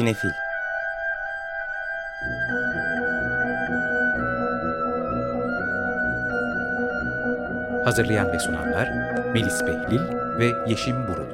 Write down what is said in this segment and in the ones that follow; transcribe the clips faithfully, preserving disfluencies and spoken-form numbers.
Sinefil. Hazırlayan ve sunanlar Melis Behlil ve Yeşim Burul.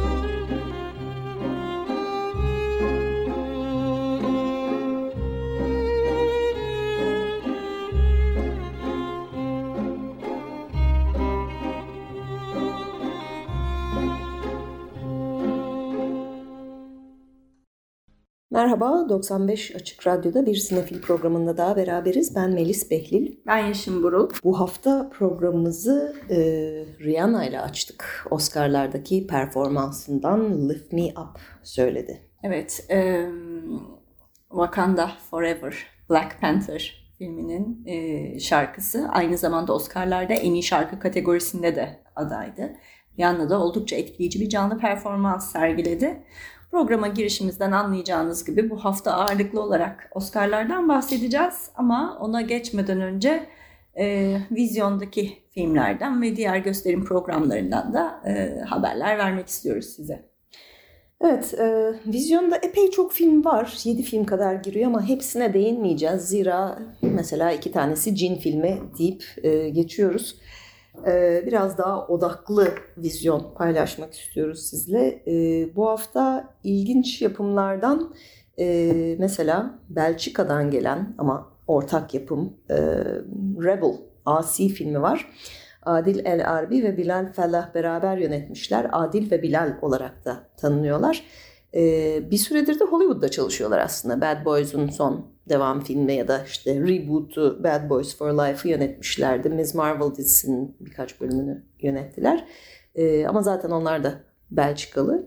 Merhaba, doksan beş Açık Radyo'da bir Sinefil programında daha beraberiz. Ben Melis Behlil. Ben Yeşim Burul. Bu hafta programımızı e, Rihanna ile açtık. Oscar'lardaki performansından Lift Me Up söyledi. Evet, e, Wakanda Forever, Black Panther filminin e, şarkısı. Aynı zamanda Oscar'larda en iyi şarkı kategorisinde de adaydı. Rihanna da oldukça etkileyici bir canlı performans sergiledi. Programa girişimizden anlayacağınız gibi bu hafta ağırlıklı olarak Oscar'lardan bahsedeceğiz. Ama ona geçmeden önce e, vizyondaki filmlerden ve diğer gösterim programlarından da e, haberler vermek istiyoruz size. Evet, e, vizyonda epey çok film var. yedi film kadar giriyor ama hepsine değinmeyeceğiz. Zira mesela iki tanesi cin filmi deyip e, geçiyoruz. Biraz daha odaklı vizyon paylaşmak istiyoruz sizle. Bu hafta ilginç yapımlardan mesela Belçika'dan gelen ama ortak yapım Rebel, Asi filmi var. Adil El Arbi ve Bilal Fellah beraber yönetmişler. Adil ve Bilal olarak da tanınıyorlar. Bir süredir de Hollywood'da çalışıyorlar aslında. Bad Boys'un son devam filmi ya da işte reboot'u Bad Boys for Life'ı yönetmişlerdi. Miz Marvel dizisinin birkaç bölümünü yönettiler. Ee, ama zaten onlar da Belçikalı.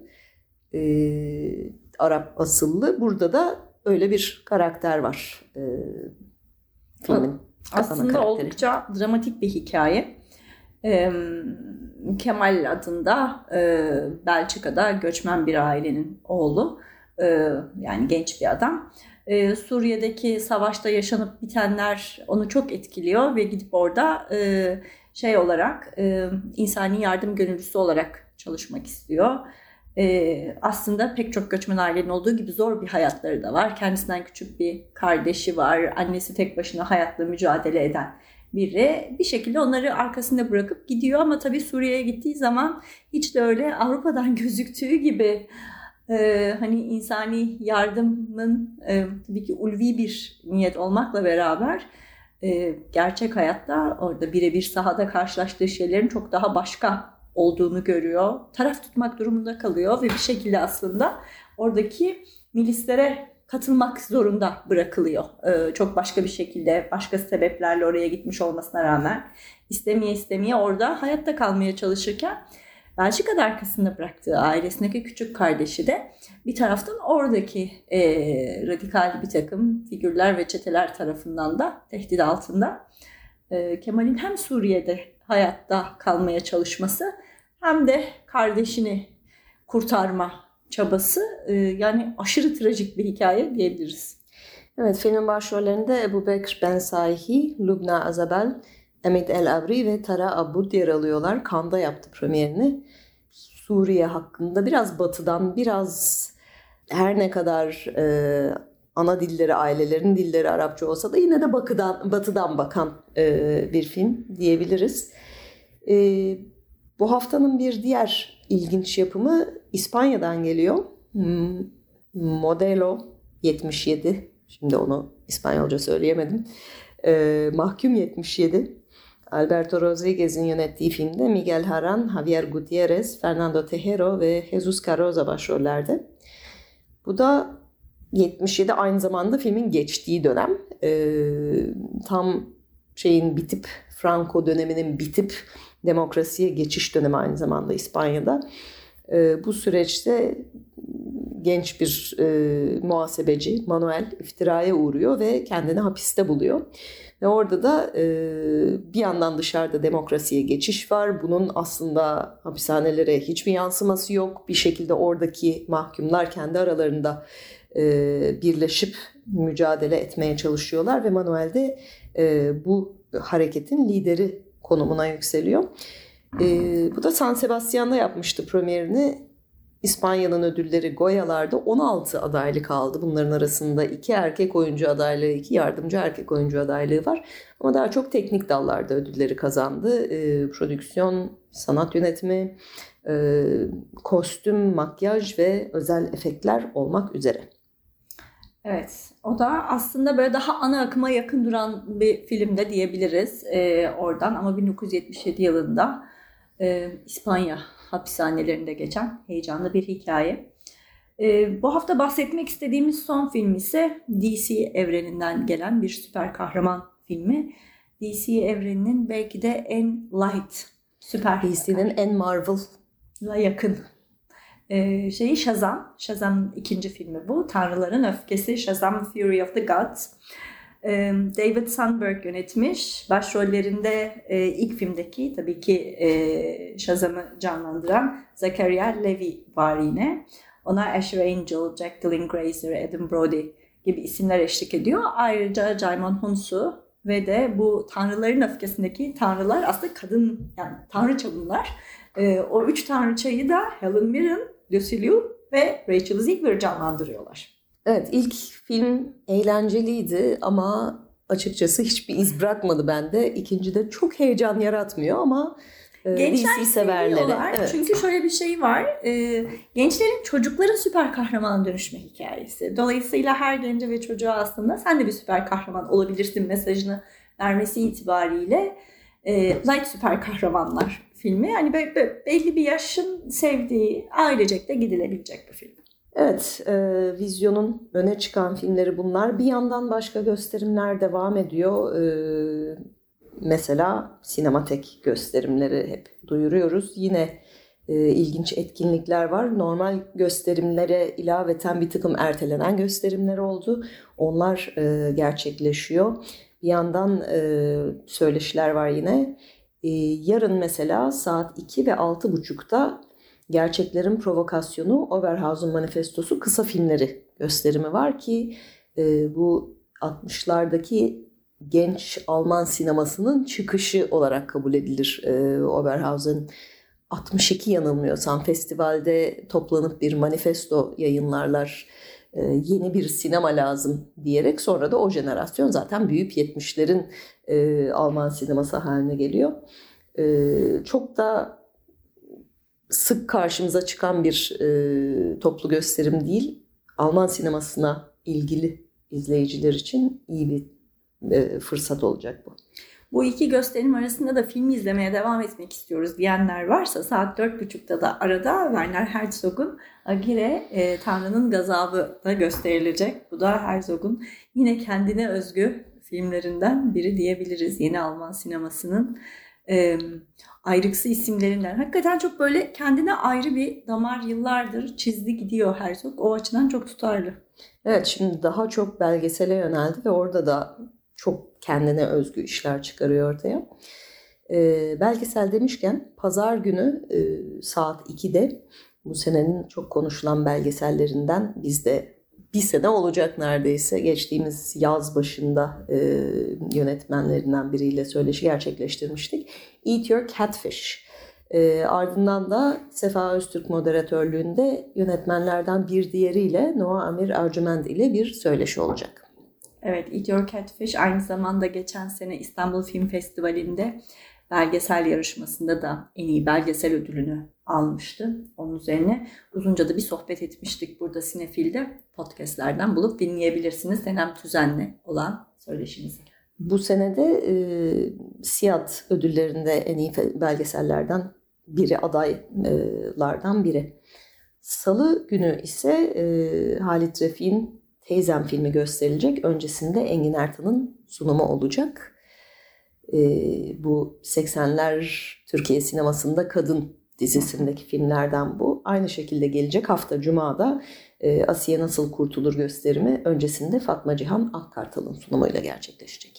Ee, Arap asıllı. Burada da öyle bir karakter var. Ee, filmin aslında oldukça dramatik bir hikaye. Ee, Kemal adında e, Belçika'da göçmen bir ailenin oğlu. E, yani genç bir adam. Ee, Suriye'deki savaşta yaşanıp bitenler onu çok etkiliyor ve gidip orada e, şey olarak e, insani yardım gönüllüsü olarak çalışmak istiyor. E, aslında pek çok göçmen ailenin olduğu gibi zor bir hayatları da var. Kendisinden küçük bir kardeşi var. Annesi tek başına hayatla mücadele eden biri. Bir şekilde onları arkasında bırakıp gidiyor ama tabii Suriye'ye gittiği zaman hiç de öyle Avrupa'dan gözüktüğü gibi Ee, hani insani yardımın e, tabii ki ulvi bir niyet olmakla beraber e, gerçek hayatta orada birebir sahada karşılaştığı şeylerin çok daha başka olduğunu görüyor. Taraf tutmak durumunda kalıyor ve bir şekilde aslında oradaki milislere katılmak zorunda bırakılıyor. Ee, çok başka bir şekilde, başka sebeplerle oraya gitmiş olmasına rağmen istemeye istemeye orada hayatta kalmaya çalışırken Belçika'da arkasında bıraktığı ailesindeki küçük kardeşi de bir taraftan oradaki e, radikal bir takım figürler ve çeteler tarafından da tehdit altında. E, Kemal'in hem Suriye'de hayatta kalmaya çalışması hem de kardeşini kurtarma çabası e, yani aşırı trajik bir hikaye diyebiliriz. Evet, filmin başrollerinde Ebu Bekr Ben Saihi, Lubna Azabel, Emid El Abri ve Tara Abud yer alıyorlar. Cannes'da yaptı premierini. Suriye hakkında biraz batıdan, biraz her ne kadar e, ana dilleri, ailelerin dilleri Arapça olsa da yine de batıdan, batıdan bakan e, bir film diyebiliriz. E, bu haftanın bir diğer ilginç yapımı İspanya'dan geliyor. Modelo yetmiş yedi. Şimdi onu İspanyolca söyleyemedim. E, Mahkum yetmiş yedi. Alberto Rodriguez'in yönettiği filmde Miguel Haran, Javier Gutierrez, Fernando Tejero ve Jesus Carroza başrollerde. Bu da yetmiş yedi aynı zamanda filmin geçtiği dönem. Ee, tam şeyin bitip, Franco döneminin bitip demokrasiye geçiş dönemi aynı zamanda İspanya'da. Ee, bu süreçte genç bir e, muhasebeci Manuel iftiraya uğruyor ve kendini hapiste buluyor. Ve orada da e, bir yandan dışarıda demokrasiye geçiş var. Bunun aslında hapishanelere hiçbir yansıması yok. Bir şekilde oradaki mahkumlar kendi aralarında e, birleşip mücadele etmeye çalışıyorlar. Ve Manuel de e, bu hareketin lideri konumuna yükseliyor. E, bu da San Sebastian'da yapmıştı premierini. İspanya'nın ödülleri Goya'larda on altı adaylık aldı. Bunların arasında iki erkek oyuncu adaylığı, iki yardımcı erkek oyuncu adaylığı var. Ama daha çok teknik dallarda ödülleri kazandı. E, prodüksiyon, sanat yönetimi, e, kostüm, makyaj ve özel efektler olmak üzere. Evet, o da aslında böyle daha ana akıma yakın duran bir film de diyebiliriz e, oradan. Ama bin dokuz yüz yetmiş yedi yılında e, İspanya hapishanelerinde geçen heyecanlı bir hikaye. E, bu hafta bahsetmek istediğimiz son film ise D C evreninden gelen bir süper kahraman filmi. D C evreninin belki de en light süper. D C'nin en Marvel'la yakın Ee, şeyi Shazam. Shazam'ın ikinci filmi bu. Tanrıların Öfkesi, Shazam Fury of the Gods. Ee, David Sandberg yönetmiş. Başrollerinde e, ilk filmdeki tabii ki e, Shazam'ı canlandıran Zachariah Levi var yine. Ona Asher Angel, Jack Dylan Grazer, Adam Brody gibi isimler eşlik ediyor. Ayrıca Djimon Hounsou ve de bu Tanrıların Öfkesindeki tanrılar aslında kadın, yani tanrıça bunlar. Ee, o üç tanrıçayı da Helen Mirren, Lucy Liu ve Rachel Zegler canlandırıyorlar. Evet, ilk film eğlenceliydi ama açıkçası hiçbir iz bırakmadı bende. İkinci de çok heyecan yaratmıyor ama e, gençler D C severleri. Evet. Çünkü şöyle bir şey var. E, gençlerin çocukların süper kahraman dönüşme hikayesi. Dolayısıyla her gence ve çocuğa aslında sen de bir süper kahraman olabilirsin mesajını vermesi itibariyle e, light süper kahramanlar filmi. Yani be- be- belli bir yaşın sevdiği, ailecek de gidilebilecek bir film. Evet, e, vizyonun öne çıkan filmleri bunlar. Bir yandan başka gösterimler devam ediyor. E, mesela sinematek gösterimleri hep duyuruyoruz. Yine e, ilginç etkinlikler var. Normal gösterimlere ilaveten bir takım ertelenen gösterimler oldu. Onlar e, gerçekleşiyor. Bir yandan e, söyleşiler var yine. E, yarın mesela saat iki ve altı buçukta Gerçeklerin Provokasyonu, Oberhausen Manifestosu kısa filmleri gösterimi var ki e, bu altmışlardaki genç Alman sinemasının çıkışı olarak kabul edilir. E, Oberhausen altmış iki yanılmıyorsam festivalde toplanıp bir manifesto yayınlarlar. E, yeni bir sinema lazım diyerek sonra da o jenerasyon zaten büyük yetmişlerin e, Alman sineması haline geliyor. E, çok da sık karşımıza çıkan bir e, toplu gösterim değil. Alman sinemasına ilgili izleyiciler için iyi bir e, fırsat olacak bu. Bu iki gösterim arasında da film izlemeye devam etmek istiyoruz diyenler varsa saat dört buçukta da arada Werner Herzog'un Agire, e, Tanrı'nın Gazabı da gösterilecek. Bu da Herzog'un yine kendine özgü filmlerinden biri diyebiliriz. Yeni Alman sinemasının e, ayrıksı isimlerinden. Hakikaten çok böyle kendine ayrı bir damar yıllardır çizdi gidiyor Herzog. O açıdan çok tutarlı. Evet, şimdi daha çok belgesele yöneldi ve orada da çok kendine özgü işler çıkarıyor ortaya. Ee, belgesel demişken pazar günü e, saat ikide bu senenin çok konuşulan belgesellerinden bizde bir sene olacak neredeyse. Geçtiğimiz yaz başında e, yönetmenlerinden biriyle söyleşi gerçekleştirmiştik. Eat Your Catfish. E, ardından da Sefa Öztürk moderatörlüğünde yönetmenlerden bir diğeriyle Noah Amir Ercüment ile bir söyleşi olacak. Evet, Eat Your Catfish aynı zamanda geçen sene İstanbul Film Festivali'nde belgesel yarışmasında da en iyi belgesel ödülünü almıştı. Onun üzerine uzunca da bir sohbet etmiştik burada Sinefil'de. Podcastlerden bulup dinleyebilirsiniz Senem Tüzen'le olan söyleşimizi. Bu senede e, SİAD ödüllerinde en iyi belgesellerden biri, adaylardan biri. Salı günü ise e, Halit Refik'in Teyzem filmi gösterilecek. Öncesinde Engin Ertan'ın sunumu olacak. E, bu seksenler Türkiye sinemasında kadın dizisindeki filmlerden bu. Aynı şekilde gelecek hafta Cuma'da e, Asiye Nasıl Kurtulur gösterimi öncesinde Fatma Cihan Akkartal'ın sunumuyla gerçekleşecek.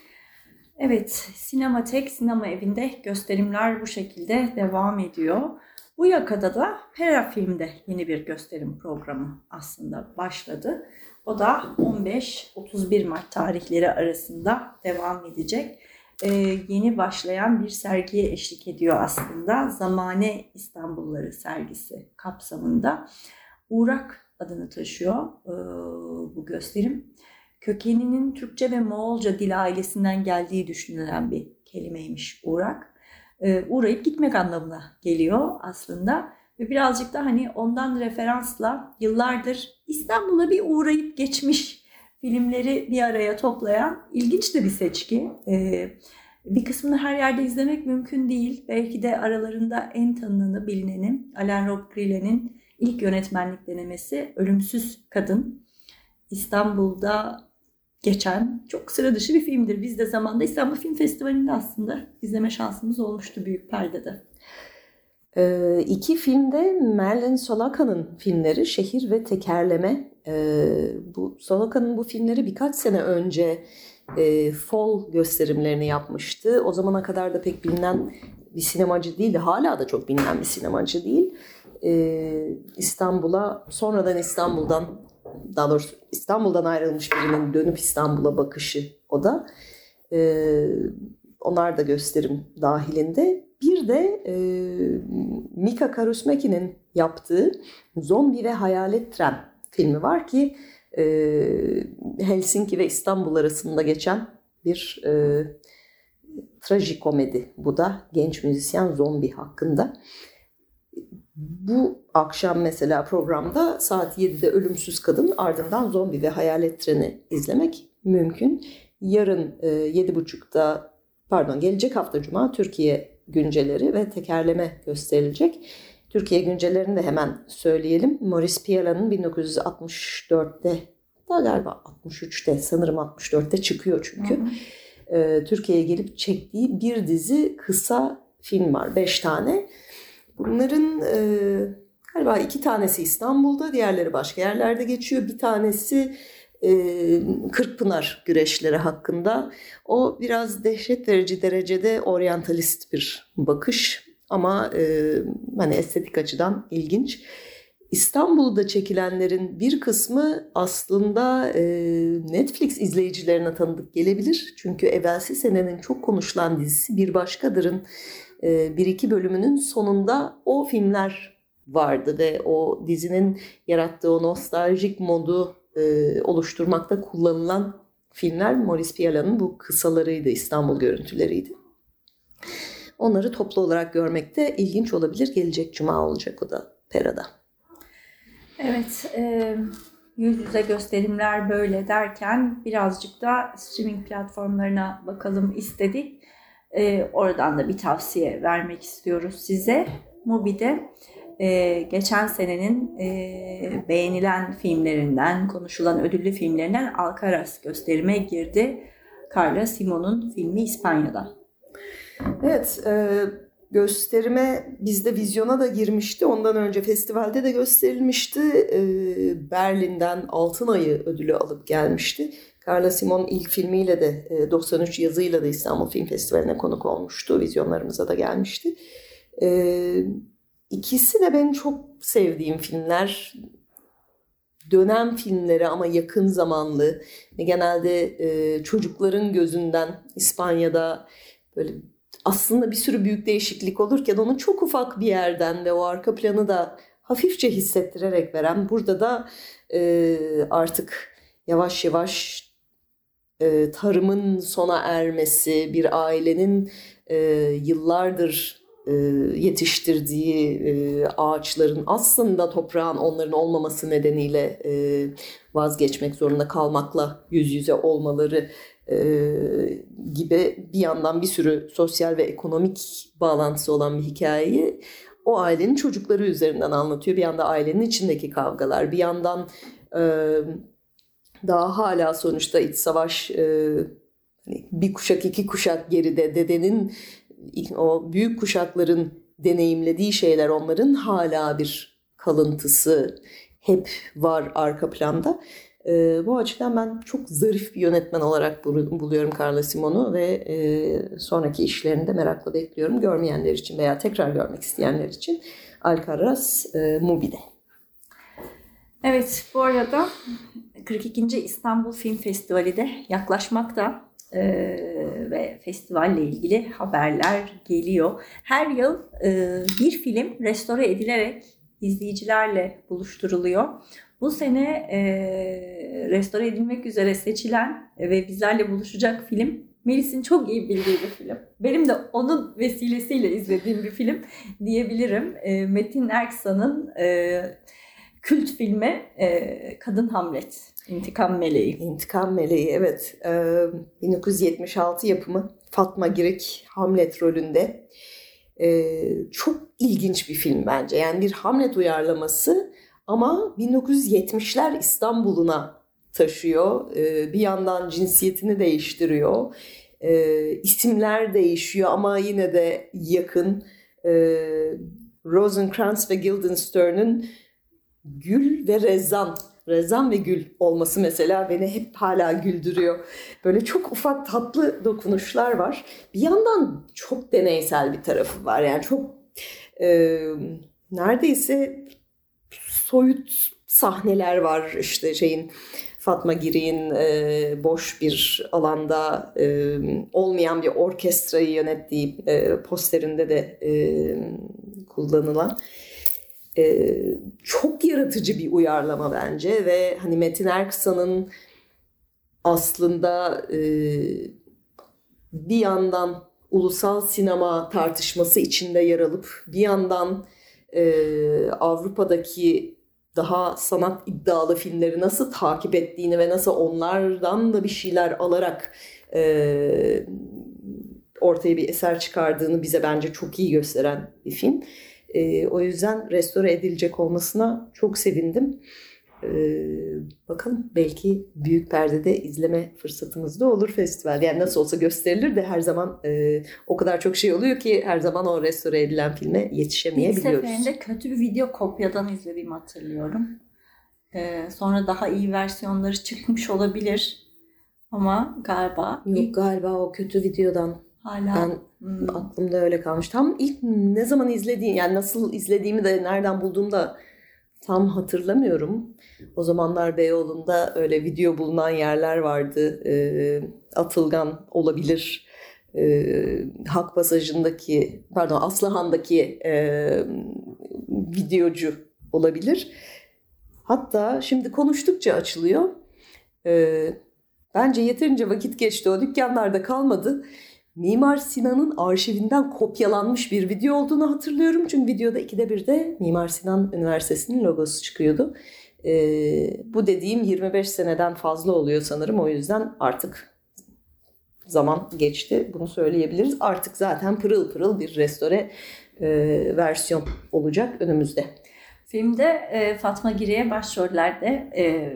Evet, Sinematek, Sinema Evi'nde gösterimler bu şekilde devam ediyor. Bu yakada da Pera Film'de yeni bir gösterim programı aslında başladı. O da on beş otuz bir Mart tarihleri arasında devam edecek. e, yeni başlayan bir sergiye eşlik ediyor aslında. Zamane İstanbulları sergisi kapsamında. Uğrak adını taşıyor e, bu gösterim. Kökeninin Türkçe ve Moğolca dil ailesinden geldiği düşünülen bir kelimeymiş uğrak. E, uğrayıp gitmek anlamına geliyor aslında. Ve birazcık da hani ondan referansla yıllardır İstanbul'a bir uğrayıp geçmiş filmleri bir araya toplayan ilginç de bir seçki. Ee, bir kısmını her yerde izlemek mümkün değil. Belki de aralarında en tanınanı, bilineni Alain Robbe-Grillet'in ilk yönetmenlik denemesi Ölümsüz Kadın. İstanbul'da geçen çok sıra dışı bir filmdir. Biz de zamanında İstanbul Film Festivali'nde aslında izleme şansımız olmuştu büyük perdede. Ee, iki filmde Merlin Solaka'nın filmleri Şehir ve Tekerleme. Ee, bu Solaka'nın bu filmleri birkaç sene önce e, Fall gösterimlerini yapmıştı. O zamana kadar da pek bilinen bir sinemacı değildi. Hala da çok bilinen bir sinemacı değil. Ee, İstanbul'a, sonradan İstanbul'dan, daha doğrusu İstanbul'dan ayrılmış birinin dönüp İstanbul'a bakışı o da. Ee, onlar da gösterim dahilinde. Bir de e, Mika Kaurismäki'nin yaptığı Zombi ve Hayalet Tren filmi var ki e, Helsinki ve İstanbul arasında geçen bir e, trajikomedi. Bu da genç müzisyen Zombi hakkında. Bu akşam mesela programda saat yedide Ölümsüz Kadın, ardından Zombi ve Hayalet Tren'i izlemek mümkün. Yarın e, yedi buçukta pardon gelecek hafta Cuma Türkiye Günceleri ve Tekerleme gösterilecek. Türkiye Güncelerini de hemen söyleyelim. Maurice Piala'nın bin dokuz yüz altmış dörtte, daha galiba altmış üçte, sanırım altmış dörtte çıkıyor çünkü. Hı hı. E, Türkiye'ye gelip çektiği bir dizi kısa film var. Beş tane. Bunların e, galiba iki tanesi İstanbul'da, diğerleri başka yerlerde geçiyor. Bir tanesi e, Kırkpınar güreşleri hakkında. O biraz dehşet verici derecede oryantalist bir bakış ama e, hani estetik açıdan ilginç. İstanbul'da çekilenlerin bir kısmı aslında e, Netflix izleyicilerine tanıdık gelebilir. Çünkü evvelsi senenin çok konuşulan dizisi Bir Başkadır'ın e, bir iki bölümünün sonunda o filmler vardı ve o dizinin yarattığı o nostaljik modu e, oluşturmakta kullanılan filmler Maurice Piala'nın bu kısalarıydı, İstanbul görüntüleriydi. Onları toplu olarak görmek de ilginç olabilir. Gelecek Cuma olacak o da Pera'da. Evet, e, yüz yüze gösterimler böyle derken birazcık da streaming platformlarına bakalım istedik. E, oradan da bir tavsiye vermek istiyoruz size. Mubi'de e, geçen senenin e, beğenilen filmlerinden, konuşulan ödüllü filmlerinden Alcaraz gösterime girdi. Carla Simon'un filmi İspanya'da. Evet, e, gösterime bizde vizyona da girmişti. Ondan önce festivalde de gösterilmişti. E, Berlin'den Altın Ayı ödülü alıp gelmişti. Carla Simon ilk filmiyle de e, doksan üç yazıyla da İstanbul Film Festivali'ne konuk olmuştu. Vizyonlarımıza da gelmişti. E, ikisi de benim çok sevdiğim filmler. Dönem filmleri ama yakın zamanlı. Genelde e, çocukların gözünden İspanya'da böyle aslında bir sürü büyük değişiklik olurken onu çok ufak bir yerden ve o arka planı da hafifçe hissettirerek veren, burada da e, artık yavaş yavaş e, tarımın sona ermesi, bir ailenin e, yıllardır e, yetiştirdiği e, ağaçların aslında toprağın onların olmaması nedeniyle e, vazgeçmek zorunda kalmakla yüz yüze olmaları Ee, gibi bir yandan bir sürü sosyal ve ekonomik bağlantısı olan bir hikayeyi o ailenin çocukları üzerinden anlatıyor. Bir yanda ailenin içindeki kavgalar, bir yandan e, daha hala sonuçta iç savaş, e, bir kuşak iki kuşak geride dedenin, o büyük kuşakların deneyimlediği şeyler, onların hala bir kalıntısı hep var arka planda. Ee, bu açıdan ben çok zarif bir yönetmen olarak buluyorum Carla Simon'u ve e, sonraki işlerini de merakla bekliyorum. Görmeyenler için veya tekrar görmek isteyenler için Alcaraz e, Mubi'de. Evet, bu arada kırk ikinci İstanbul Film Festivali de yaklaşmakta. e, ve festivalle ilgili haberler geliyor. Her yıl e, bir film restore edilerek izleyicilerle buluşturuluyor. Bu sene e, restore edilmek üzere seçilen ve bizlerle buluşacak film Melis'in çok iyi bildiği bir film. Benim de onun vesilesiyle izlediğim bir film diyebilirim. E, Metin Erksan'ın e, kült filmi e, Kadın Hamlet, İntikam Meleği. İntikam Meleği, evet. Ee, bin dokuz yüz yetmiş altı yapımı Fatma Girik Hamlet rolünde. Ee, çok ilginç bir film bence. Yani bir Hamlet uyarlaması ama bin dokuz yüz yetmişler İstanbul'una taşıyor. Ee, bir yandan cinsiyetini değiştiriyor. Ee, isimler değişiyor ama yine de yakın. Ee, Rosencrantz ve Guildenstern'ın Gül ve Rezan, Rezan ve Gül olması mesela beni hep hala güldürüyor. Böyle çok ufak tatlı dokunuşlar var. Bir yandan çok deneysel bir tarafı var. Yani çok e, neredeyse soyut sahneler var. İşte şeyin Fatma Girik'in e, boş bir alanda e, olmayan bir orkestrayı yönettiği e, posterinde de e, kullanılan. Ee, çok yaratıcı bir uyarlama bence ve hani Metin Erksan'ın aslında e, bir yandan ulusal sinema tartışması içinde yer alıp bir yandan e, Avrupa'daki daha sanat iddialı filmleri nasıl takip ettiğini ve nasıl onlardan da bir şeyler alarak e, ortaya bir eser çıkardığını bize bence çok iyi gösteren bir film. Ee, o yüzden restore edilecek olmasına çok sevindim. Ee, bakalım belki büyük perdede izleme fırsatımız da olur festival. Yani nasıl olsa gösterilir de her zaman e, o kadar çok şey oluyor ki her zaman o restore edilen filme yetişemeyebiliyoruz. İlk seferinde kötü bir video kopyadan izlediğimi hatırlıyorum. Ee, sonra daha iyi versiyonları çıkmış olabilir. Ama galiba... Yok ilk... galiba o kötü videodan. Hala... Ben hmm. aklımda öyle kalmış. Tam ilk ne zaman izlediğim, yani nasıl izlediğimi de nereden bulduğumu da tam hatırlamıyorum. O zamanlar Beyoğlu'nda öyle video bulunan yerler vardı. E, Atılgan olabilir. E, Hak Pasajı'ndaki, pardon Aslıhan'daki e, videocu olabilir. Hatta şimdi konuştukça açılıyor. E, bence yeterince vakit geçti. O dükkanlarda kalmadı. Mimar Sinan'ın arşivinden kopyalanmış bir video olduğunu hatırlıyorum. Çünkü videoda ikide bir de Mimar Sinan Üniversitesi'nin logosu çıkıyordu. Ee, bu dediğim yirmi beş seneden fazla oluyor sanırım. O yüzden artık zaman geçti. Bunu söyleyebiliriz. Artık zaten pırıl pırıl bir restore e, versiyon olacak önümüzde. Filmde e, Fatma Girik'e başrollerde e,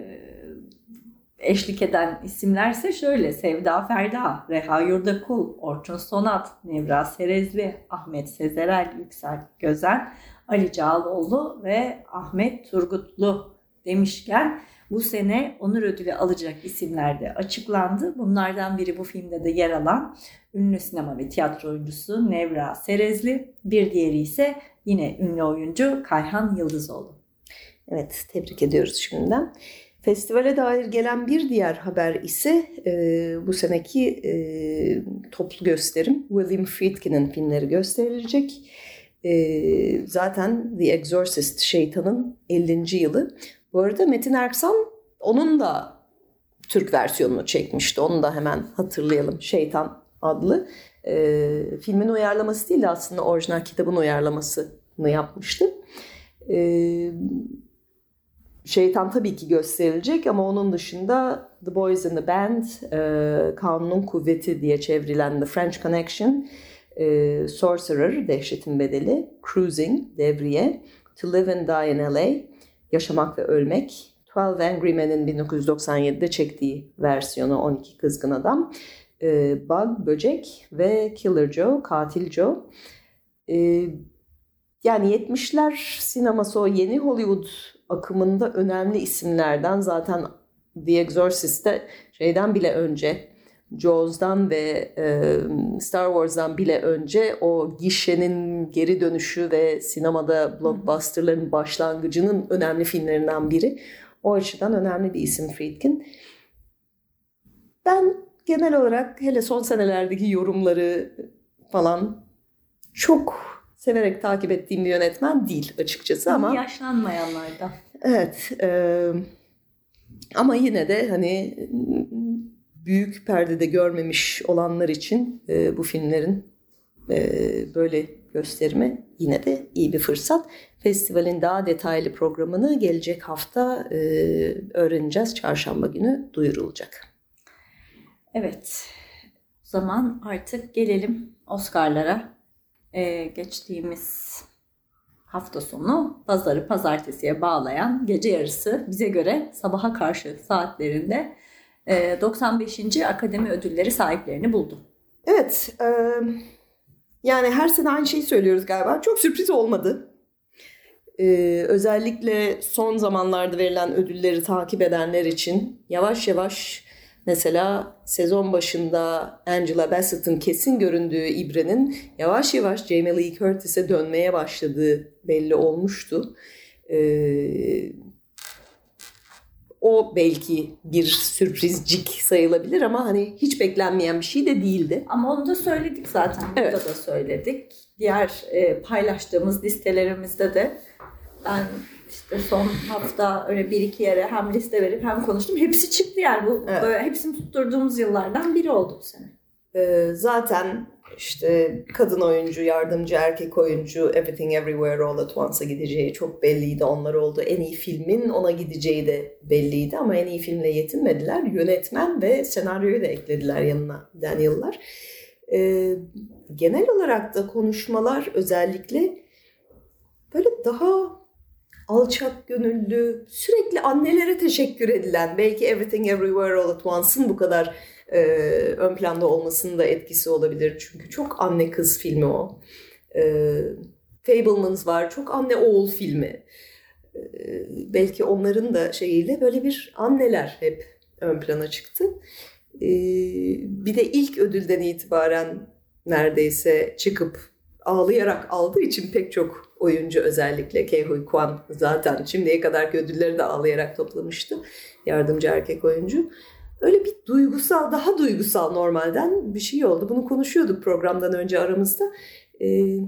eşlik eden isimlerse şöyle: Sevda Ferda, Reha Yurdakul, Orçun Sonat, Nevra Serezli, Ahmet Sezerel, Yüksel Gözen, Ali Cağaloğlu ve Ahmet Turgutlu demişken bu sene onur ödülü alacak isimler de açıklandı. Bunlardan biri bu filmde de yer alan ünlü sinema ve tiyatro oyuncusu Nevra Serezli, bir diğeri ise yine ünlü oyuncu Kayhan Yıldızoğlu. Evet, tebrik ediyoruz şimdiden. Festivale dair gelen bir diğer haber ise e, bu seneki e, toplu gösterim. William Friedkin'in filmleri gösterilecek. E, zaten The Exorcist, Şeytan'ın ellinci yılı. Bu arada Metin Erksan onun da Türk versiyonunu çekmişti. Onu da hemen hatırlayalım. Şeytan adlı. E, filmin uyarlaması değil de aslında orijinal kitabın uyarlamasını yapmıştı. E, Şeytan tabii ki gösterilecek ama onun dışında The Boys in the Band, e, Kanunun Kuvveti diye çevrilen The French Connection, e, Sorcerer, Dehşetin Bedeli, Cruising, Devriye, To Live and Die in L A, Yaşamak ve Ölmek, Twelve Angry Men'in bin dokuz yüz doksan yedide çektiği versiyonu on iki Kızgın Adam, e, Bug, Böcek ve Killer Joe, Katil Joe. E, yani yetmişler sineması, o yeni Hollywood akımında önemli isimlerden, zaten The Exorcist'te şeyden bile önce, Jaws'dan ve e, Star Wars'dan bile önce o gişenin geri dönüşü ve sinemada blockbusterların başlangıcının önemli filmlerinden biri. O açıdan önemli bir isim Friedkin. Ben genel olarak hele son senelerdeki yorumları falan çok severek takip ettiğim bir yönetmen değil açıkçası ama yaşlanmayanlardan. Evet. E, ama yine de hani büyük perdede görmemiş olanlar için e, bu filmlerin e, böyle gösterimi yine de iyi bir fırsat. Festivalin daha detaylı programını gelecek hafta e, öğreneceğiz. Çarşamba günü duyurulacak. Evet. O zaman artık gelelim Oscar'lara. Ee, geçtiğimiz hafta sonu pazarı pazartesiye bağlayan gece yarısı bize göre sabaha karşı saatlerinde e, doksan beşinci Akademi Ödülleri sahiplerini buldu. Evet. E, yani her sene aynı şeyi söylüyoruz galiba. Çok sürpriz olmadı. Ee, özellikle son zamanlarda verilen ödülleri takip edenler için yavaş yavaş mesela sezon başında Angela Bassett'ın kesin göründüğü ibrenin yavaş yavaş Jamie Lee Curtis'e dönmeye başladığı belli olmuştu. Ee, o belki bir sürprizcik sayılabilir ama hani hiç beklenmeyen bir şey de değildi. Ama onu da söyledik zaten. Burada evet. da söyledik. Diğer e, paylaştığımız listelerimizde de ben işte son hafta öyle bir iki yere hem liste verip hem konuştum. Hepsi çıktı yani. Bu evet. böyle hepsini tutturduğumuz yıllardan biri oldu bu sene. Ee, zaten işte kadın oyuncu, yardımcı erkek oyuncu Everything Everywhere All at Once'a gideceği çok belliydi. Onlar oldu. En iyi filmin ona gideceği de belliydi ama en iyi filmle yetinmediler. Yönetmen ve senaryoyu da eklediler yanına Daniel'lar. Ee, genel olarak da konuşmalar özellikle böyle daha alçak gönüllü, sürekli annelere teşekkür edilen, belki Everything Everywhere All at Once'ın bu kadar e, ön planda olmasının da etkisi olabilir. Çünkü çok anne kız filmi o. E, Fabelmans var, çok anne oğul filmi. E, belki onların da şeyiyle böyle bir anneler hep ön plana çıktı. E, bir de ilk ödülden itibaren neredeyse çıkıp ağlayarak aldığı için pek çok oyuncu, özellikle Ke-Huy Kwan zaten şimdiye kadarki ödülleri de ağlayarak toplamıştı. Yardımcı erkek oyuncu. Öyle bir duygusal, daha duygusal normalden bir şey oldu. Bunu konuşuyorduk programdan önce aramızda. Ee,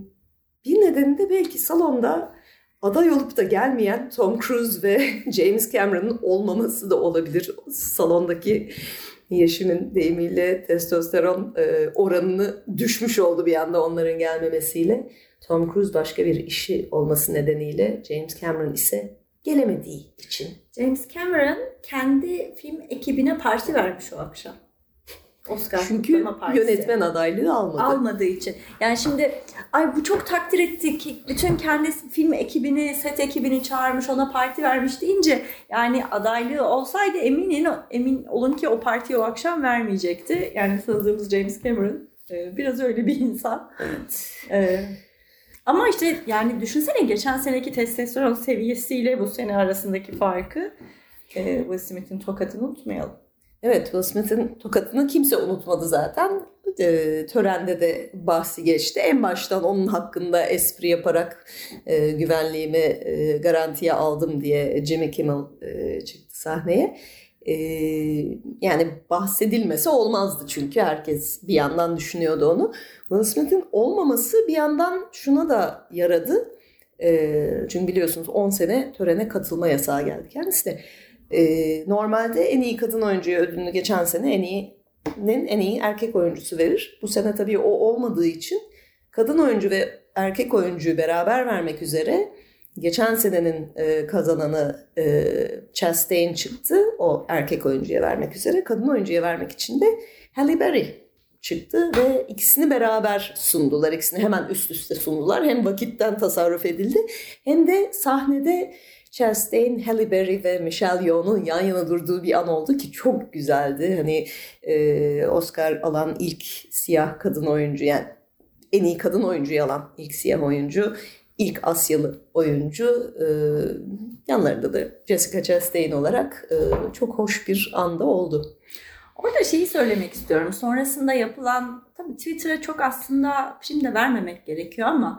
bir nedeni de belki salonda aday olup da gelmeyen Tom Cruise ve James Cameron'ın olmaması da olabilir. Salondaki Yeşim'in deyimiyle testosteron e, oranını düşmüş oldu bir anda onların gelmemesiyle. Tom Cruise başka bir işi olması nedeniyle, James Cameron ise gelemediği için. James Cameron kendi film ekibine parti vermiş o akşam. Oscar Çünkü yönetmen adaylığı almadı. Almadığı için. Yani şimdi ay bu çok takdir ettik. Bütün kendi film ekibini, set ekibini çağırmış, ona parti vermiş deyince yani adaylığı olsaydı eminim emin olun ki o partiyi o akşam vermeyecekti. Yani tanıdığımız James Cameron biraz öyle bir insan. Evet. Ee, ama işte yani düşünsene geçen seneki testosteron seviyesiyle bu sene arasındaki farkı. Ee, Will Smith'in tokatını unutmayalım. Evet, Will Smith'in tokatını kimse unutmadı zaten. E, törende de bahsi geçti. En baştan onun hakkında espri yaparak e, güvenliğimi e, garantiye aldım diye Jimmy Kimmel e, çıktı sahneye. E, yani bahsedilmese olmazdı çünkü herkes bir yandan düşünüyordu onu. Will Smith'in olmaması bir yandan şuna da yaradı. E, çünkü biliyorsunuz on sene törene katılma yasağı geldi kendisine. Ee, normalde en iyi kadın oyuncuya ödülünü geçen sene en iyinin en iyi erkek oyuncusu verir. Bu sene tabii o olmadığı için kadın oyuncu ve erkek oyuncuyu beraber vermek üzere geçen senenin e, kazananı e, Chastain çıktı. O erkek oyuncuya vermek üzere. Kadın oyuncuya vermek için de Halle Berry çıktı ve ikisini beraber sundular. İkisini hemen üst üste sundular. Hem vakitten tasarruf edildi hem de sahnede Chastain, Halle Berry ve Michelle Yeoh'un yan yana durduğu bir an oldu ki çok güzeldi. Hani e, Oscar alan ilk siyah kadın oyuncu, yani en iyi kadın oyuncuyu alan ilk siyah oyuncu, ilk Asyalı oyuncu. E, yanlarında da Jessica Chastain olarak e, çok hoş bir anda oldu. Orada şeyi söylemek istiyorum. Sonrasında yapılan, tabii Twitter'a çok aslında şimdi de vermemek gerekiyor ama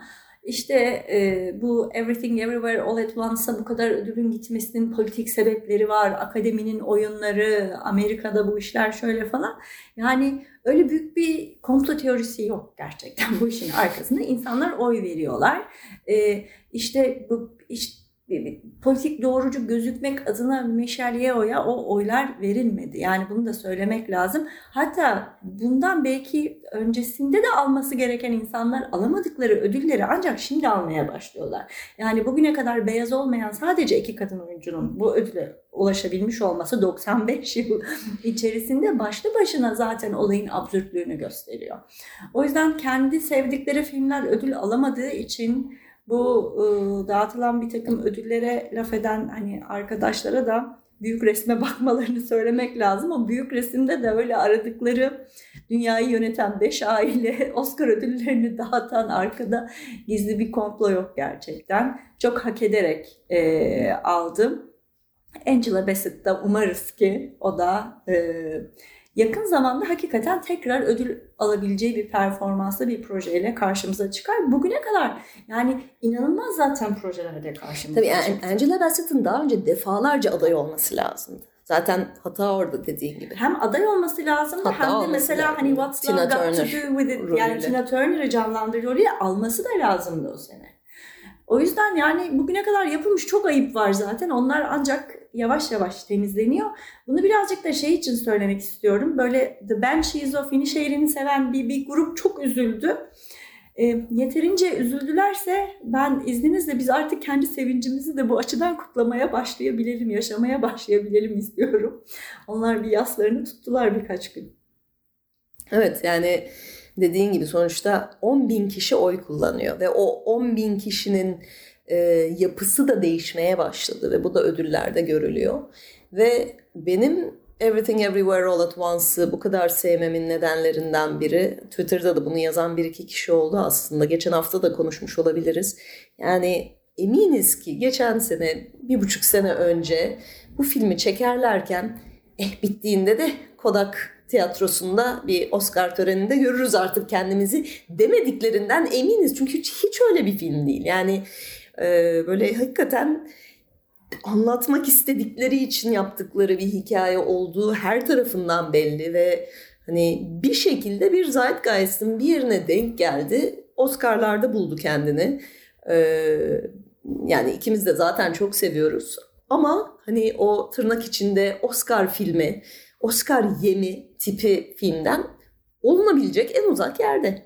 İşte e, bu Everything Everywhere All at Once'a bu kadar ödülün gitmesinin politik sebepleri var. Akademinin oyunları, Amerika'da bu işler şöyle falan. Yani öyle büyük bir komplo teorisi yok gerçekten bu işin arkasında. İnsanlar oy veriyorlar. E, işte bu işte, politik doğrucu gözükmek adına Michelle Yeoh'ya o oylar verilmedi. Yani bunu da söylemek lazım. Hatta bundan belki öncesinde de alması gereken insanlar alamadıkları ödülleri ancak şimdi almaya başlıyorlar. Yani bugüne kadar beyaz olmayan sadece iki kadın oyuncunun bu ödüle ulaşabilmiş olması doksan beş yıl içerisinde başlı başına zaten olayın absürtlüğünü gösteriyor. O yüzden kendi sevdikleri filmler ödül alamadığı için bu ıı, dağıtılan bir takım ödüllere laf eden hani arkadaşlara da büyük resme bakmalarını söylemek lazım. O büyük resimde de öyle aradıkları dünyayı yöneten beş aile Oscar ödüllerini dağıtan arkada gizli bir komplo yok gerçekten. Çok hak ederek e, aldım. Angela Bassett da umarız ki o da e, yakın zamanda hakikaten tekrar ödül alabileceği bir performansla bir projeyle karşımıza çıkar. Bugüne kadar yani inanılmaz zaten projelerde karşımıza Tabii yani çıktı. Angela Bassett'ın daha önce defalarca aday olması lazımdı. Zaten hata orada dediğin gibi. Hem aday olması lazımdı Hatta hem de mesela lazım. hani What's Tina Love Got Turner to Do With It rolüyle. yani Tina Turner'ı canlandırıyor oraya alması da lazımdı o sene. O yüzden yani bugüne kadar yapılmış çok ayıp var zaten. Onlar ancak yavaş yavaş temizleniyor. Bunu birazcık da şey için söylemek istiyorum. Böyle The Banshees of Inisherin'i seven bir, bir grup çok üzüldü. E, yeterince üzüldülerse ben izninizle biz artık kendi sevincimizi de bu açıdan kutlamaya başlayabilelim, yaşamaya başlayabilelim istiyorum. Onlar bir yaslarını tuttular birkaç gün. Evet yani dediğin gibi sonuçta on bin kişi oy kullanıyor ve o on bin kişinin e, yapısı da değişmeye başladı ve bu da ödüllerde görülüyor. Ve benim Everything Everywhere All at Once'ı bu kadar sevmemin nedenlerinden biri, Twitter'da da bunu yazan bir iki kişi oldu aslında. Geçen hafta da konuşmuş olabiliriz. Yani eminiz ki geçen sene, bir buçuk sene önce bu filmi çekerlerken eh bittiğinde de Kodak tiyatrosunda bir Oscar töreninde görürüz artık kendimizi demediklerinden eminiz. Çünkü hiç, hiç öyle bir film değil. Yani e, böyle hakikaten anlatmak istedikleri için yaptıkları bir hikaye olduğu her tarafından belli ve hani bir şekilde bir Zeitgeist'in bir yerine denk geldi. Oscar'larda buldu kendini. E, yani ikimiz de zaten çok seviyoruz. Ama hani o tırnak içinde Oscar filmi, Oscar yemi tipi filmden olunabilecek en uzak yerde.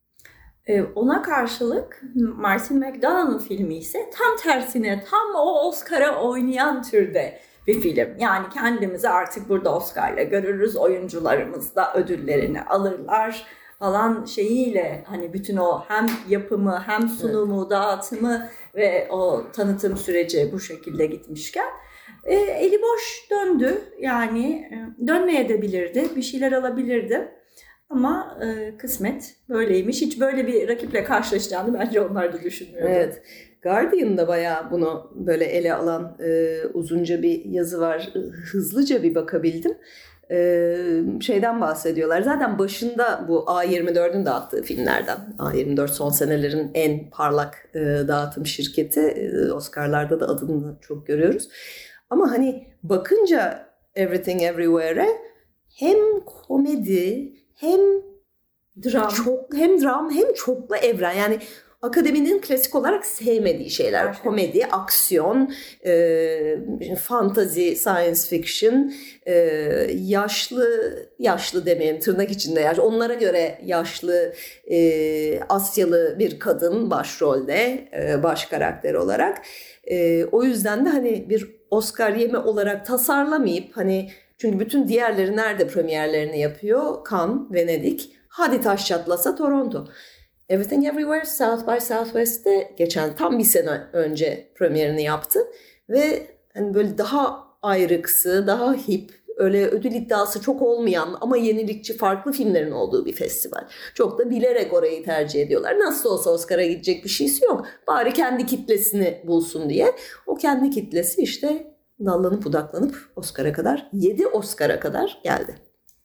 Ee, ona karşılık Martin McDonagh'ın filmi ise tam tersine tam o Oscar'a oynayan türde bir film. Yani kendimizi artık burada Oscar'la görürüz. Oyuncularımız da ödüllerini alırlar falan şeyiyle hani bütün o hem yapımı hem sunumu, evet, dağıtımı ve o tanıtım süreci bu şekilde gitmişken E, eli boş döndü yani e, dönmeye de bilirdi, bir şeyler alabilirdi ama e, kısmet böyleymiş. Hiç böyle bir rakiple karşılaşacağını bence onlar da düşünmüyordu. Evet, Guardian'da bayağı bunu böyle ele alan e, uzunca bir yazı var. Hızlıca bir bakabildim. E, şeyden bahsediyorlar. Zaten başında bu A yirmi dördün dağıttığı filmlerden. A yirmi dört son senelerin en parlak e, dağıtım şirketi. E, Oscar'larda da adını çok görüyoruz. Ama hani bakınca Everything Everywhere'e hem komedi hem dram, çok hem dram hem çoklu evren yani akademinin klasik olarak sevmediği şeyler. Evet. Komedi, aksiyon, e, fantazi, science fiction, e, yaşlı yaşlı demeyelim tırnak içinde yaş. Onlara göre yaşlı e, Asyalı bir kadın başrolde e, baş karakter olarak. E, o yüzden de hani bir Oscar yemi olarak tasarlamayıp hani çünkü bütün diğerleri nerede premierlerini yapıyor? Cannes, Venedik, hadi taş çatlasa Toronto. Everything Everywhere South by Southwest'te geçen tam bir sene önce premierini yaptı ve hani böyle daha ayrıksı, daha hip, öyle ödül iddiası çok olmayan ama yenilikçi farklı filmlerin olduğu bir festival. Çok da bilerek orayı tercih ediyorlar. Nasıl olsa Oscar'a gidecek bir şeysi yok. Bari kendi kitlesini bulsun diye. O kendi kitlesi işte dallanıp budaklanıp Oscar'a kadar, yedi Oscar'a kadar geldi.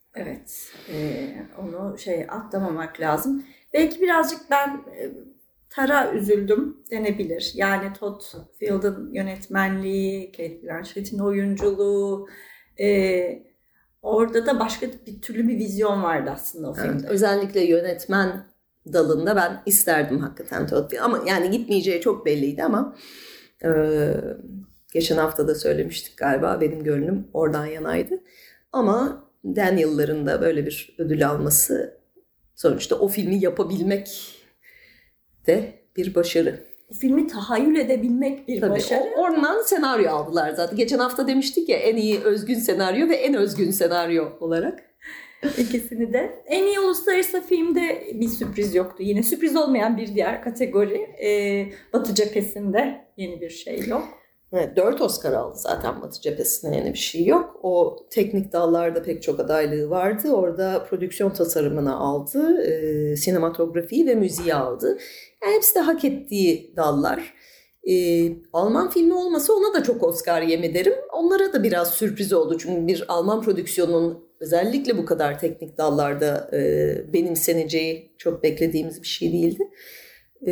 Evet, e, onu şey atlamamak lazım. Belki birazcık ben e, tara üzüldüm denebilir. Yani Todd Field'ın yönetmenliği, Cate Blanchett'in oyunculuğu, e, orada da başka bir türlü bir vizyon vardı aslında o Evet, filmde. özellikle yönetmen dalında ben isterdim hakikaten Todd Field. Ama yani gitmeyeceği çok belliydi ama e, geçen hafta da söylemiştik galiba, benim gönlüm oradan yanaydı. Ama Daniel'ların da böyle bir ödül alması, sonuçta o filmi yapabilmek de bir başarı. O filmi tahayyül edebilmek bir Tabii, başarı. o, oradan senaryo aldılar zaten. Geçen hafta demiştik ya, en iyi özgün senaryo ve en özgün senaryo olarak. İkisini de. En iyi uluslararası filmde bir sürpriz yoktu. Yine sürpriz olmayan bir diğer kategori. Ee, Batı cephesinde yeni bir şey yok. Evet, dört Oscar aldı zaten Batı cephesinde, yeni bir şey yok. O teknik dallarda pek çok adaylığı vardı. Orada prodüksiyon tasarımını aldı, e, sinematografiyi ve müziği aldı. Yani hepsi de hak ettiği dallar. E, Alman filmi olmasa ona da çok Oscar yem ederim. Onlara da biraz sürpriz oldu. Çünkü bir Alman prodüksiyonun özellikle bu kadar teknik dallarda e, benimseneceği çok beklediğimiz bir şey değildi. E,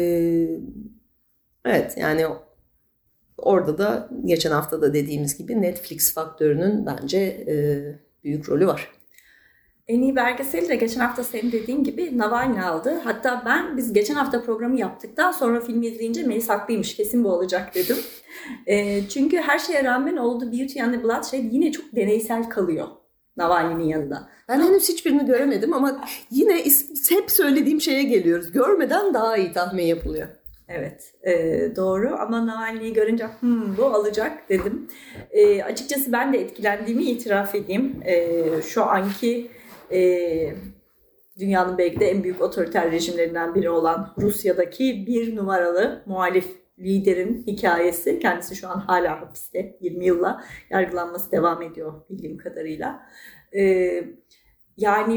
evet yani orada da geçen hafta da dediğimiz gibi Netflix faktörünün bence e, büyük rolü var. En iyi belgeseli de geçen hafta senin dediğin gibi Navalny aldı. Hatta ben biz geçen hafta programı yaptıktan sonra filmi izleyince Melis haklıymış, kesin bu olacak dedim. E, çünkü her şeye rağmen oldu Beauty and the Bloodshed yine çok deneysel kalıyor Navalny'nin yanında. Ben henüz hiçbirini göremedim ama yine hep söylediğim şeye geliyoruz. Görmeden daha iyi tahmin yapılıyor. Evet, e, doğru ama Navalny'yi görünce hmm, bu alacak dedim. E, açıkçası ben de etkilendiğimi itiraf edeyim. E, şu anki e, dünyanın belki de en büyük otoriter rejimlerinden biri olan Rusya'daki bir numaralı muhalif liderin hikayesi. Kendisi şu an hala hapiste, yirmi yılla yargılanması devam ediyor bildiğim kadarıyla. E, yani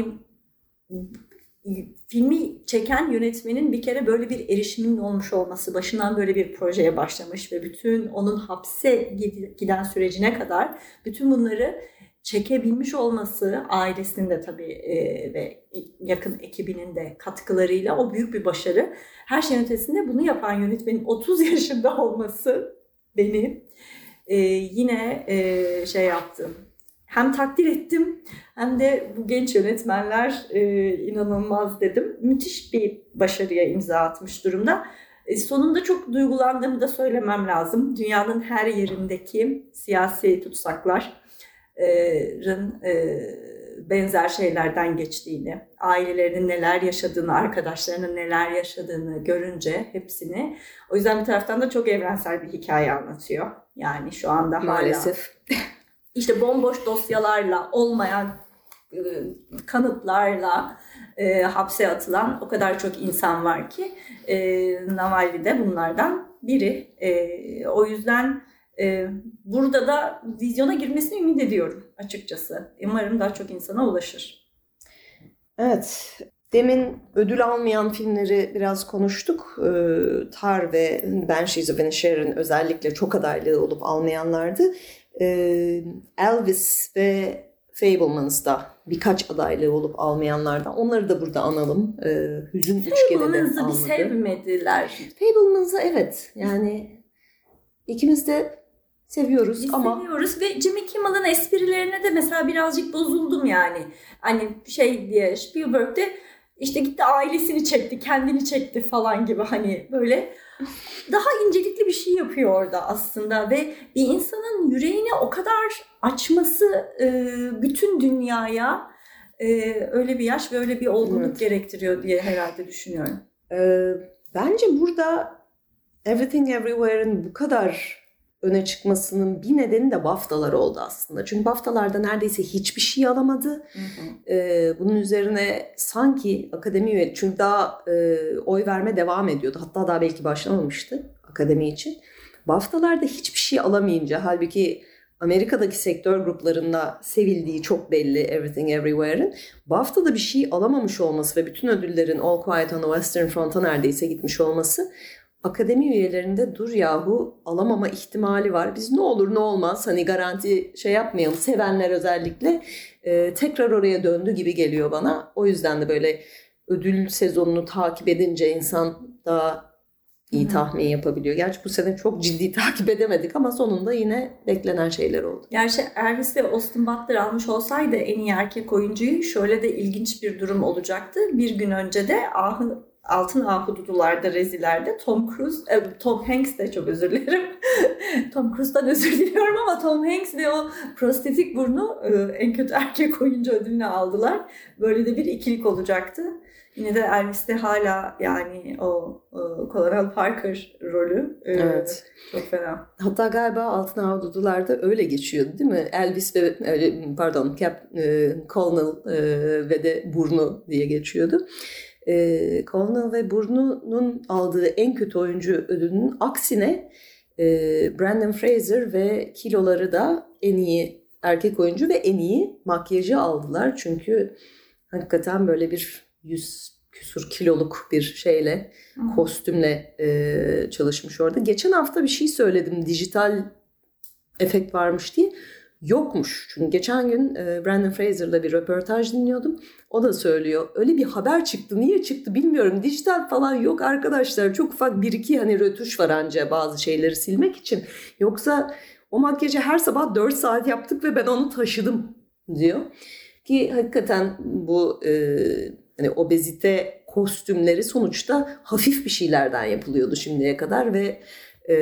filmi çeken yönetmenin bir kere böyle bir erişiminin olmuş olması, başından böyle bir projeye başlamış ve bütün onun hapse giden sürecine kadar bütün bunları çekebilmiş olması, ailesinin de tabii e, ve yakın ekibinin de katkılarıyla o büyük bir başarı. Her şeyin ötesinde bunu yapan yönetmenin otuz yaşında olması beni e, yine e, şey yaptı. Hem takdir ettim hem de bu genç yönetmenler e, inanılmaz dedim. Müthiş bir başarıya imza atmış durumda. E, sonunda çok duygulandığımı da söylemem lazım. Dünyanın her yerindeki siyasi tutsakların e, benzer şeylerden geçtiğini, ailelerinin neler yaşadığını, arkadaşlarının neler yaşadığını görünce hepsini. O yüzden bir taraftan da çok evrensel bir hikaye anlatıyor. Yani şu anda maalesef. Hala İşte bomboş dosyalarla, olmayan e, kanıtlarla e, hapse atılan o kadar çok insan var ki e, Navalny de bunlardan biri. E, o yüzden e, burada da vizyona girmesini ümit ediyorum açıkçası. Umarım daha çok insana ulaşır. Evet, demin ödül almayan filmleri biraz konuştuk. Ee, Tar ve Banshees of Inisherin özellikle çok adaylı olup almayanlardı. Elvis ve Fabelmans da birkaç adaylığı olup almayanlardan. Onları da burada analım. Ee, Hüzün üçgeni de almadı. Fabelmans'ı bir sevmediler. Fabelmans'ı evet. Yani ikimiz de seviyoruz Biz ama... seviyoruz ve Jimmy Kimmel'ın esprilerine de mesela birazcık bozuldum yani. Hani şey diye Spielberg'de işte gitti ailesini çekti, kendini çekti falan gibi hani böyle... Daha incelikli bir şey yapıyor orada aslında ve bir insanın yüreğini o kadar açması bütün dünyaya öyle bir yaş ve öyle bir olgunluk evet. gerektiriyor diye herhalde düşünüyorum. Ee, bence burada Everything Everywhere'in bu kadar öne çıkmasının bir nedeni de BAFTA'lar oldu aslında. Çünkü BAFTA'larda neredeyse hiçbir şey alamadı. Hı hı. Ee, bunun üzerine sanki akademi üyeli, çünkü daha e, oy verme devam ediyordu. Hatta daha belki başlamamıştı akademi için. BAFTA'larda hiçbir şey alamayınca, halbuki Amerika'daki sektör gruplarında sevildiği çok belli Everything Everywhere'in, BAFTA'da bir şey alamamış olması ve bütün ödüllerin All Quiet on the Western Front'a neredeyse gitmiş olması, akademi üyelerinde dur yahu alamama ihtimali var. Biz ne olur ne olmaz hani garanti şey yapmayalım. Sevenler özellikle e, tekrar oraya döndü gibi geliyor bana. O yüzden de böyle ödül sezonunu takip edince insan daha iyi Hı. tahmin yapabiliyor. Gerçi bu sene çok ciddi takip edemedik ama sonunda yine beklenen şeyler oldu. Gerçi Elvis ve Austin Butler almış olsaydı en iyi erkek oyuncuyu, şöyle de ilginç bir durum olacaktı. Bir gün önce de ahı, Altın Ahududular'da, Reziler'de Tom Cruise, e, Tom Hanks de çok özür dilerim. Tom Cruise'dan özür diliyorum ama Tom Hanks ve o prostetik burnu e, en kötü erkek oyuncu ödülünü aldılar. Böyle de bir ikilik olacaktı. Yine de Elvis'te hala yani o, o Colonel Parker rolü e, Evet. çok fena. Hatta galiba Altın Ahududular'da öyle geçiyordu değil mi? Elvis ve pardon Cap, e, Colonel e, ve de burnu diye geçiyordu. E, Colonel ve burnunun aldığı en kötü oyuncu ödülünün aksine e, Brendan Fraser ve kiloları da en iyi erkek oyuncu ve en iyi makyajı aldılar. Çünkü hakikaten böyle bir yüz küsur kiloluk bir şeyle, hmm. kostümle e, çalışmış orada. Geçen hafta bir şey söyledim, dijital efekt varmış diye. Yokmuş. Çünkü geçen gün e, Brendan Fraser'la bir röportaj dinliyordum. O da söylüyor. Öyle bir haber çıktı. Niye çıktı bilmiyorum. Dijital falan yok arkadaşlar. Çok ufak bir iki hani rötuş var anca bazı şeyleri silmek için. Yoksa o makyajı her sabah dört saat yaptık ve ben onu taşıdım diyor. Ki hakikaten bu e, hani obezite kostümleri sonuçta hafif bir şeylerden yapılıyordu şimdiye kadar ve e,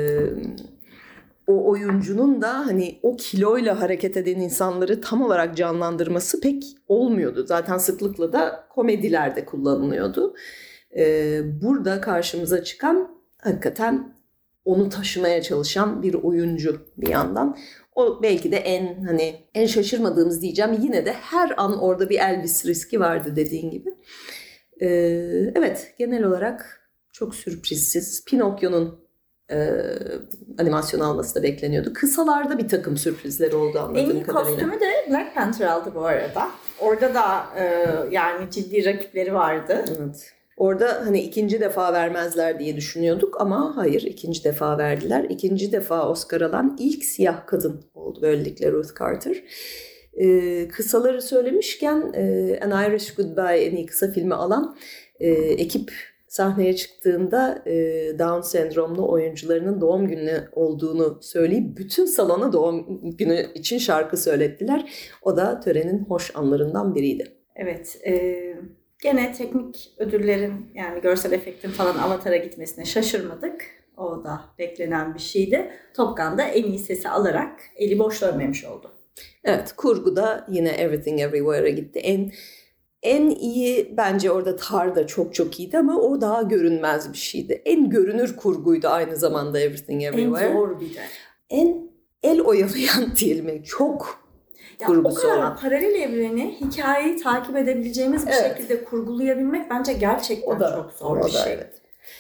o oyuncunun da hani o kiloyla hareket eden insanları tam olarak canlandırması pek olmuyordu. Zaten sıklıkla da komedilerde kullanılıyordu. E, burada karşımıza çıkan hakikaten onu taşımaya çalışan bir oyuncu bir yandan. O belki de en hani en şaşırmadığımız diyeceğim. Yine de her an orada bir Elvis riski vardı dediğin gibi. Ee, evet, genel olarak çok sürprizsiz. Pinokyo'nun e, animasyon alması da bekleniyordu. Kısalarda bir takım sürprizler oldu anladığım en iyi kadarıyla. kostümü de Black Panther aldı bu arada. Orada da e, yani ciddi rakipleri vardı. Evet. Orada hani ikinci defa vermezler diye düşünüyorduk ama hayır, ikinci defa verdiler. İkinci defa Oscar alan ilk siyah kadın oldu böylelikle Ruth Carter. Ee, kısaları söylemişken e, An Irish Goodbye en iyi kısa filmi alan e, ekip sahneye çıktığında e, Down sendromlu oyuncularının doğum günü olduğunu söyleyip bütün salona doğum günü için şarkı söylettiler. O da törenin hoş anlarından biriydi. Evet, evet. Gene teknik ödüllerin yani görsel efektin falan Avatar'a gitmesine şaşırmadık. O da beklenen bir şeydi. Top Gun'da en iyi sesi alarak eli boş dönmemiş oldu. Evet, kurguda yine Everything Everywhere'a gitti. En en iyi bence orada Tar da çok çok iyiydi ama o daha görünmez bir şeydi. En görünür kurguydu aynı zamanda Everything Everywhere. En zor bir de. En el oyalayan diyelim çok. Ya o kadar olan. Paralel evreni, hikayeyi takip edebileceğimiz bir evet. şekilde kurgulayabilmek bence gerçekten da, çok zor bir da, şey. Evet.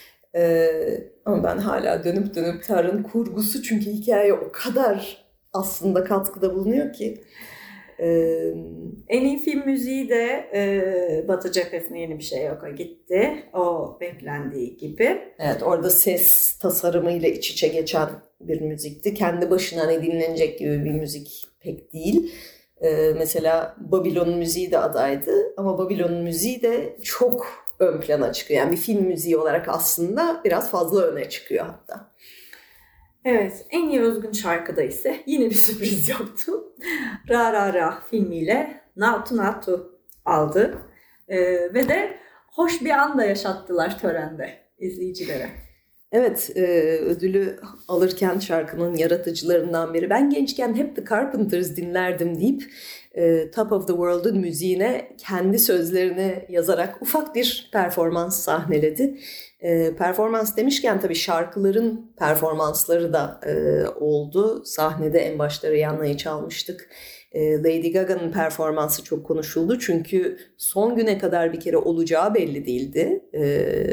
Ee, ama ben hala dönüp dönüp Tar'ın kurgusu çünkü hikaye o kadar aslında katkıda bulunuyor ki. Ee, en iyi film müziği de e, Batı cephesine yeni bir şey yok. Gitti. O beklendiği gibi. Evet, orada ses tasarımıyla iç içe geçen bir müzikti. Kendi başına hani dinlenecek gibi bir müzik pek değil. Ee, mesela Babylon müziği de adaydı ama Babylon müziği de çok ön plana çıkıyor. Yani bir film müziği olarak aslında biraz fazla öne çıkıyor hatta. Evet, en iyi özgün şarkıda ise yine bir sürpriz yoktu. Ra Ra Ra filmiyle Natu Natu aldı. Ee, ve de hoş bir an da yaşattılar törende izleyicilere. Evet, e, ödülü alırken şarkının yaratıcılarından biri. Ben gençken hep The Carpenters dinlerdim deyip e, Top of the World'un müziğine kendi sözlerini yazarak ufak bir performans sahneledi. E, performans demişken tabii şarkıların performansları da e, oldu. Sahnede en başta Rihanna'yı çalmıştık. E, Lady Gaga'nın performansı çok konuşuldu. Çünkü son güne kadar bir kere olacağı belli değildi. E,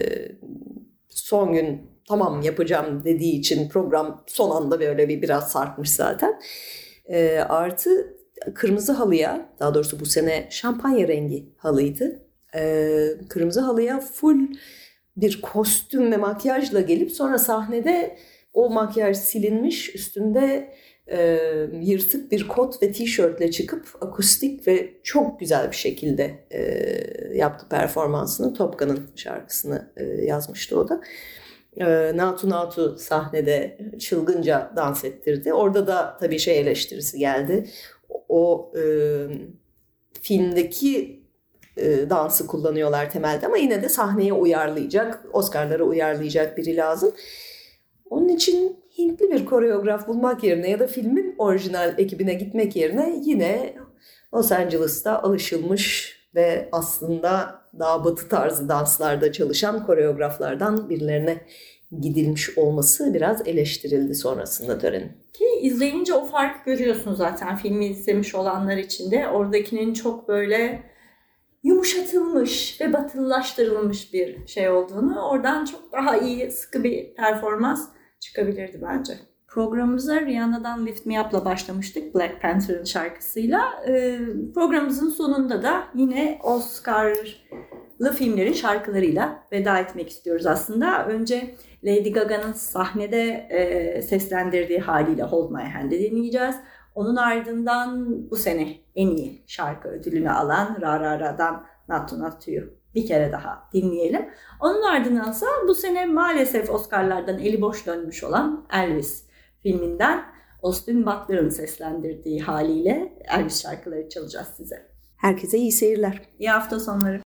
son gün tamam yapacağım dediği için program son anda böyle bir biraz sarkmış zaten. E, artı kırmızı halıya, daha doğrusu bu sene şampanya rengi halıydı. E, kırmızı halıya full bir kostüm ve makyajla gelip sonra sahnede o makyaj silinmiş, üstünde e, yırtık bir kot ve tişörtle çıkıp akustik ve çok güzel bir şekilde e, yaptı performansını. Top Gun'ın şarkısını e, yazmıştı o da. E, Natu Natu sahnede çılgınca dans ettirdi. Orada da tabii şey eleştirisi geldi. O e, filmdeki e, dansı kullanıyorlar temelde ama yine de sahneye uyarlayacak, Oscar'lara uyarlayacak biri lazım. Onun için Hintli bir koreograf bulmak yerine ya da filmin orijinal ekibine gitmek yerine yine Los Angeles'ta alışılmış ve aslında daha batı tarzı danslarda çalışan koreograflardan birilerine gidilmiş olması biraz eleştirildi sonrasında törenin. Ki izleyince o farkı görüyorsun zaten filmi izlemiş olanlar için de. Oradakinin çok böyle yumuşatılmış ve batılılaştırılmış bir şey olduğunu, oradan çok daha iyi, sıkı bir performans çıkabilirdi bence. Programımıza Rihanna'dan Lift Me Up'la başlamıştık, Black Panther'ın şarkısıyla. Ee, programımızın sonunda da yine Oscar'lı filmlerin şarkılarıyla veda etmek istiyoruz aslında. Önce Lady Gaga'nın sahnede e, seslendirdiği haliyle Hold My Hand'i dinleyeceğiz. Onun ardından bu sene en iyi şarkı ödülünü alan Ra Ra Ra'dan Natu Natu'yu bir kere daha dinleyelim. Onun ardındansa bu sene maalesef Oscar'lardan eli boş dönmüş olan Elvis filminden Austin Butler'ın seslendirdiği haliyle Elvis şarkıları çalacağız size. Herkese iyi seyirler. İyi hafta sonları.